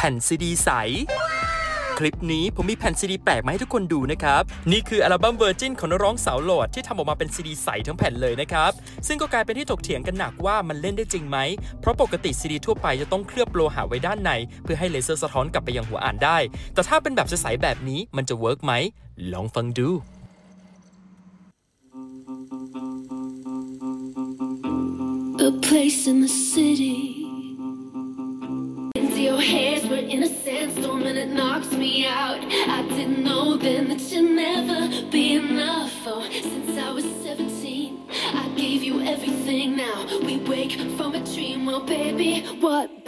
ผ่นซีดีใสคลิปนี้ผมมีแผ่นซีดีแปลกมาให้ทุกคนดูนะครับนี่คืออัลบั้ม Virgin ของนักร้องสาวโหลดที่ทำออกมาเป็นซีดีใสทั้งแผ่นเลยนะครับซึ่งก็กลายเป็นที่ถกเถียงกันหนักว่ามันเล่นได้จริงไหมเพราะปกติซีดีทั่วไปจะต้องเคลือบโลหะไว้ด้านในเพื่อให้เลเซอร์สะท้อนกลับไปยังหัวอ่านได้แต่ถ้าเป็นแบบใสๆแบบนี้มันจะเวิร์กไหมลองฟังดู A place in the city. Into your hands, we're in a sandstorm and it knocks me out. I didn't know then that you'd never be enough. Oh, since I was 17, I gave you everything. Now we wake from a dream. Well, baby, what